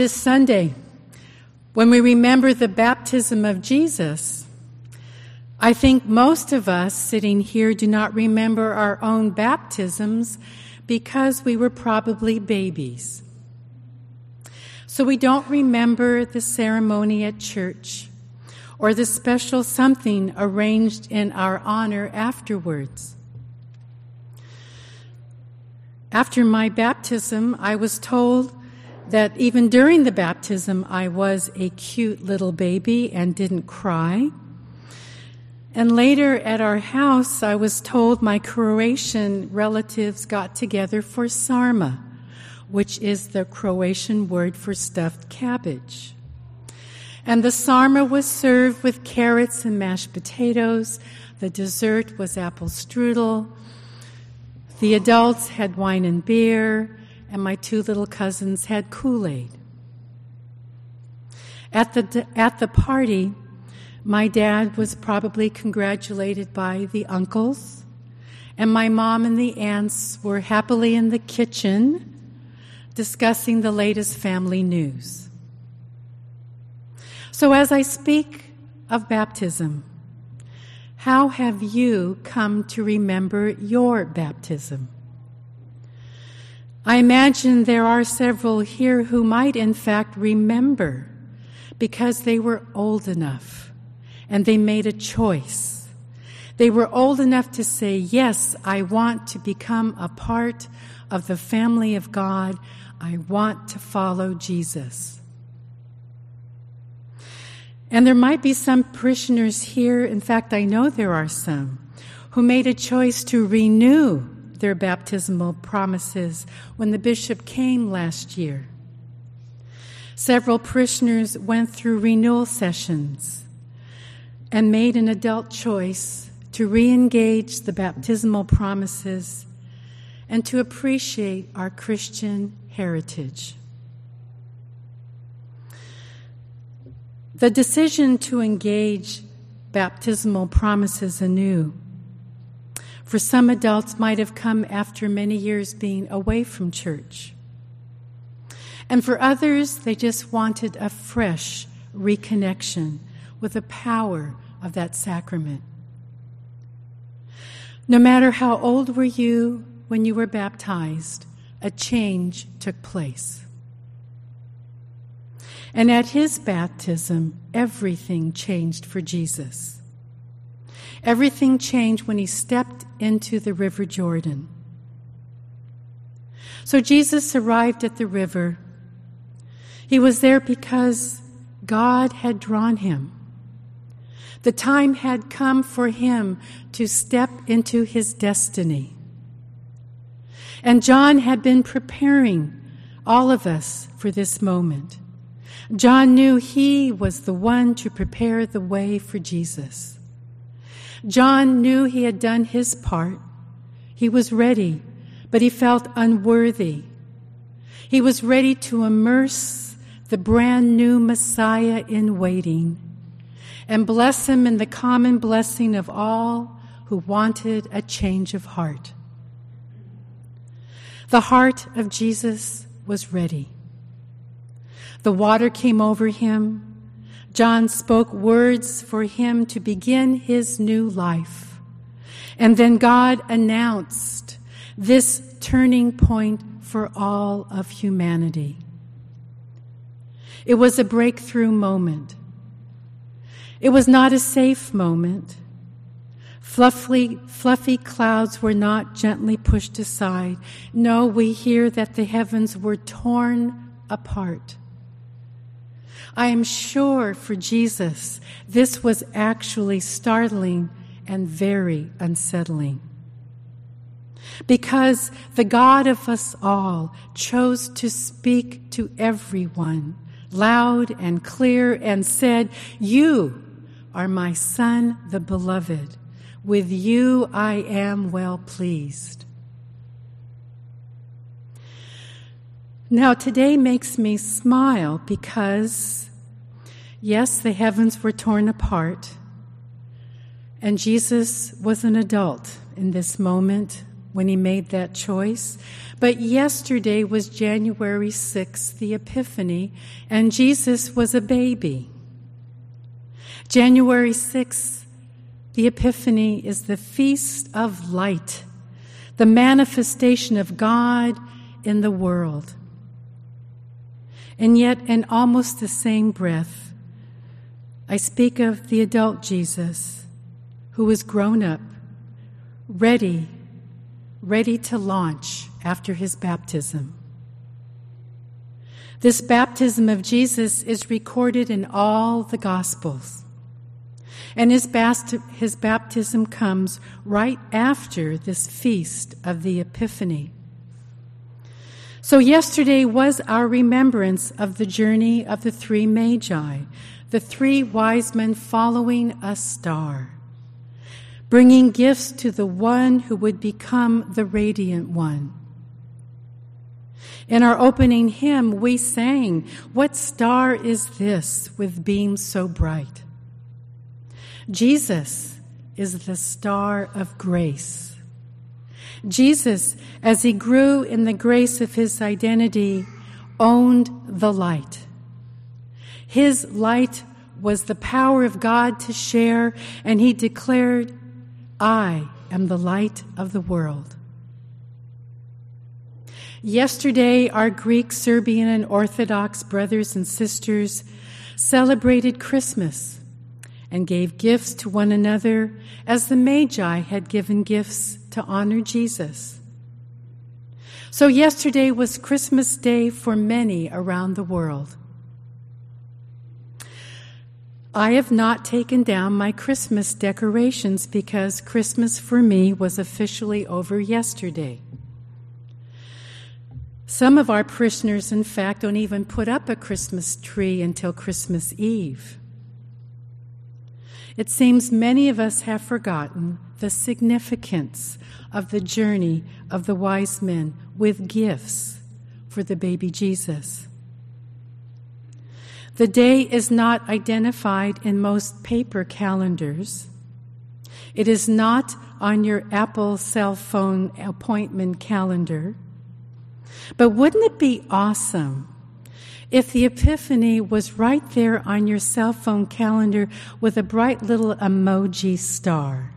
This Sunday, when we remember the baptism of Jesus, I think most of us sitting here do not remember our own baptisms because we were probably babies. So we don't remember the ceremony at church or the special something arranged in our honor afterwards. After my baptism, I was told that even during the baptism, I was a cute little baby and didn't cry. And later at our house, I was told my Croatian relatives got together for sarma, which is the Croatian word for stuffed cabbage. And the sarma was served with carrots and mashed potatoes. The dessert was apple strudel. The adults had wine and beer, and my two little cousins had Kool-Aid. At the party, my dad was probably congratulated by the uncles, and my mom and the aunts were happily in the kitchen discussing the latest family news. So as I speak of baptism, how have you come to remember your baptism? I imagine there are several here who might in fact remember because they were old enough and they made a choice. They were old enough to say, yes, I want to become a part of the family of God. I want to follow Jesus. And there might be some parishioners here, in fact, I know there are some, who made a choice to renew their baptismal promises when the bishop came last year. Several parishioners went through renewal sessions and made an adult choice to re-engage the baptismal promises and to appreciate our Christian heritage. The decision to engage baptismal promises anew for some adults might have come after many years being away from church. And for others, they just wanted a fresh reconnection with the power of that sacrament. No matter how old were you when you were baptized, a change took place. And at his baptism, everything changed for Jesus. Everything changed when he stepped into the River Jordan. So Jesus arrived at the river. He was there because God had drawn him. The time had come for him to step into his destiny. And John had been preparing all of us for this moment. John knew he was the one to prepare the way for Jesus. John knew he had done his part. He was ready, but he felt unworthy. He was ready to immerse the brand new Messiah in waiting and bless him in the common blessing of all who wanted a change of heart. The heart of Jesus was ready. The water came over him. John spoke words for him to begin his new life. And then God announced this turning point for all of humanity. It was a breakthrough moment. It was not a safe moment. Fluffy clouds were not gently pushed aside. No, we hear that the heavens were torn apart. I am sure for Jesus, this was actually startling and very unsettling. Because the God of us all chose to speak to everyone loud and clear and said, "You are my Son, the Beloved. With you I am well pleased." Now, today makes me smile because, yes, the heavens were torn apart, and Jesus was an adult in this moment when he made that choice. But yesterday was January 6th, the Epiphany, and Jesus was a baby. January 6th, the Epiphany, is the feast of light, the manifestation of God in the world. And yet, in almost the same breath, I speak of the adult Jesus, who was grown up, ready to launch after his baptism. This baptism of Jesus is recorded in all the Gospels. And his baptism comes right after this feast of the Epiphany. So yesterday was our remembrance of the journey of the three magi, the three wise men following a star, bringing gifts to the one who would become the radiant one. In our opening hymn, we sang, "What star is this with beams so bright?" Jesus is the star of grace. Jesus, as he grew in the grace of his identity, owned the light. His light was the power of God to share, and he declared, "I am the light of the world." Yesterday, our Greek, Serbian, and Orthodox brothers and sisters celebrated Christmas and gave gifts to one another as the Magi had given gifts to honor Jesus. So yesterday was Christmas Day for many around the world. I have not taken down my Christmas decorations because Christmas for me was officially over yesterday. Some of our parishioners, in fact, don't even put up a Christmas tree until Christmas Eve. It seems many of us have forgotten the significance of the journey of the wise men with gifts for the baby Jesus. The day is not identified in most paper calendars. It is not on your Apple cell phone appointment calendar. But wouldn't it be awesome if the Epiphany was right there on your cell phone calendar with a bright little emoji star?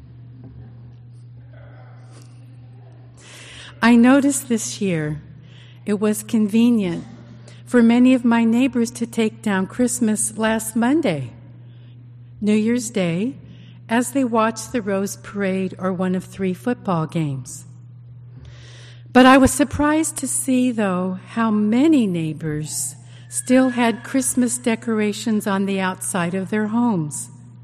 I noticed this year it was convenient for many of my neighbors to take down Christmas last Monday, New Year's Day, as they watched the Rose Parade or one of 3 football games. But I was surprised to see, though, how many neighbors still had Christmas decorations on the outside of their homes.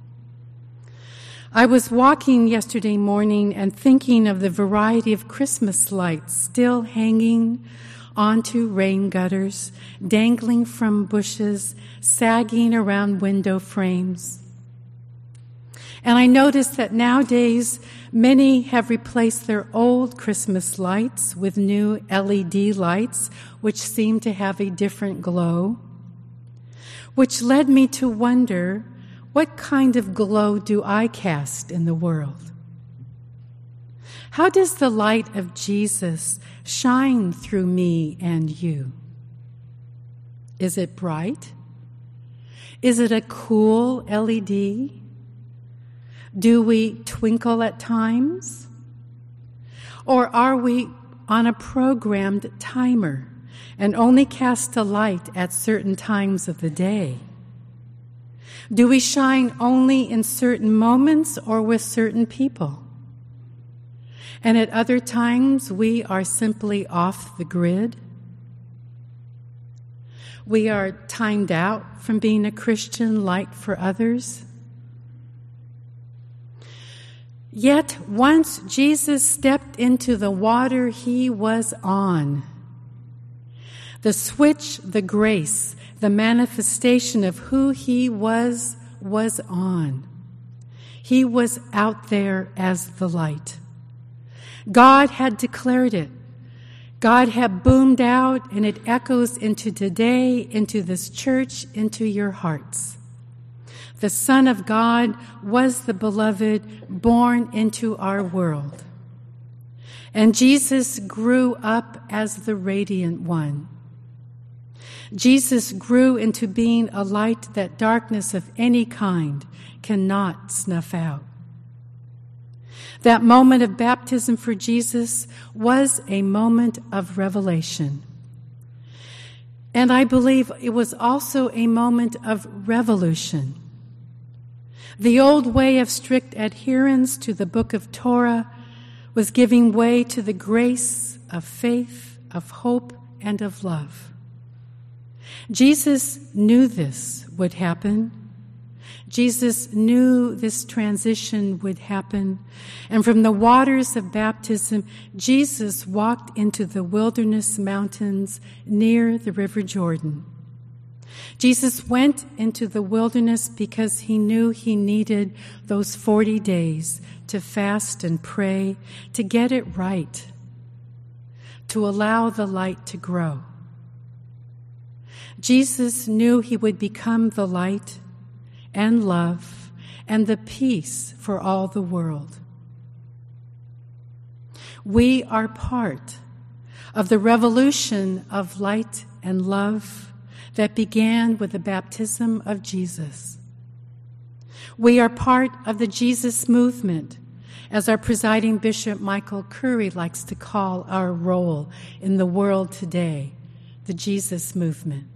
I was walking yesterday morning and thinking of the variety of Christmas lights still hanging onto rain gutters, dangling from bushes, sagging around window frames. And I noticed that nowadays many have replaced their old Christmas lights with new LED lights, which seem to have a different glow, which led me to wonder, what kind of glow do I cast in the world? How does the light of Jesus shine through me and you? Is it bright? Is it a cool LED? Do we twinkle at times? Or are we on a programmed timer and only cast a light at certain times of the day? Do we shine only in certain moments or with certain people? And at other times we are simply off the grid? We are timed out from being a Christian light for others? Yet once Jesus stepped into the water he was on. The switch, the grace, the manifestation of who he was on. He was out there as the light. God had declared it. God had boomed out, and it echoes into today, into this church, into your hearts. The Son of God was the beloved born into our world. And Jesus grew up as the radiant one. Jesus grew into being a light that darkness of any kind cannot snuff out. That moment of baptism for Jesus was a moment of revelation. And I believe it was also a moment of revolution. The old way of strict adherence to the book of Torah was giving way to the grace of faith, of hope, and of love. Jesus knew this would happen. Jesus knew this transition would happen. And from the waters of baptism, Jesus walked into the wilderness mountains near the River Jordan. Jesus went into the wilderness because he knew he needed those 40 days to fast and pray, to get it right, to allow the light to grow. Jesus knew he would become the light and love and the peace for all the world. We are part of the revolution of light and love that began with the baptism of Jesus. We are part of the Jesus movement, as our presiding Bishop Michael Curry likes to call our role in the world today, the Jesus movement.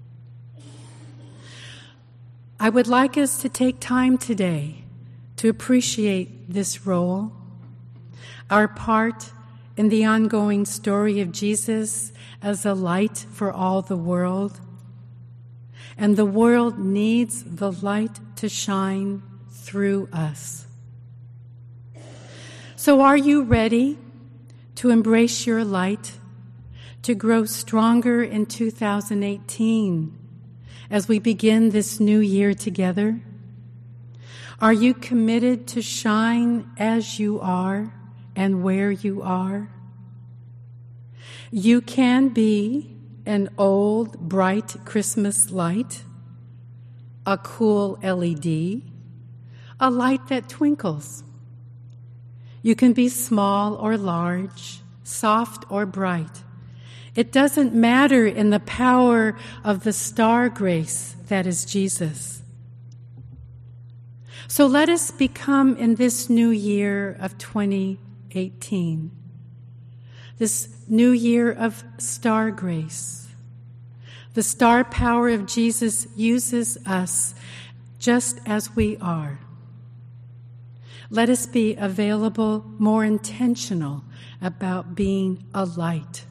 I would like us to take time today to appreciate this role, our part in the ongoing story of Jesus as a light for all the world. And the world needs the light to shine through us. So are you ready to embrace your light, to grow stronger in 2018 as we begin this new year together? Are you committed to shine as you are and where you are? You can be an old, bright Christmas light, a cool LED, a light that twinkles. You can be small or large, soft or bright. It doesn't matter in the power of the star grace that is Jesus. So let us become in this new year of 2018, this new year of star grace. The star power of Jesus uses us just as we are. Let us be available, more intentional about being a light.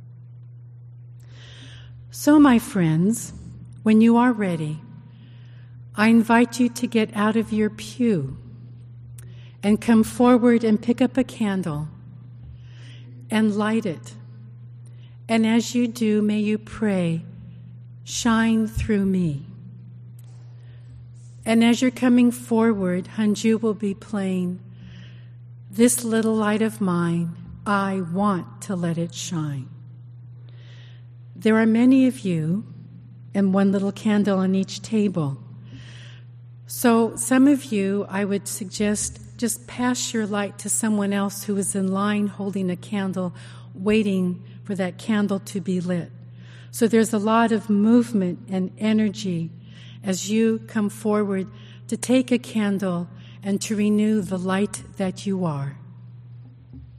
So, my friends, when you are ready, I invite you to get out of your pew and come forward and pick up a candle and light it. And as you do, may you pray, "Shine through me." And as you're coming forward, Hanju will be playing, "This little light of mine, I want to let it shine." There are many of you, and one little candle on each table. So some of you, I would suggest, just pass your light to someone else who is in line holding a candle, waiting for that candle to be lit. So there's a lot of movement and energy as you come forward to take a candle and to renew the light that you are.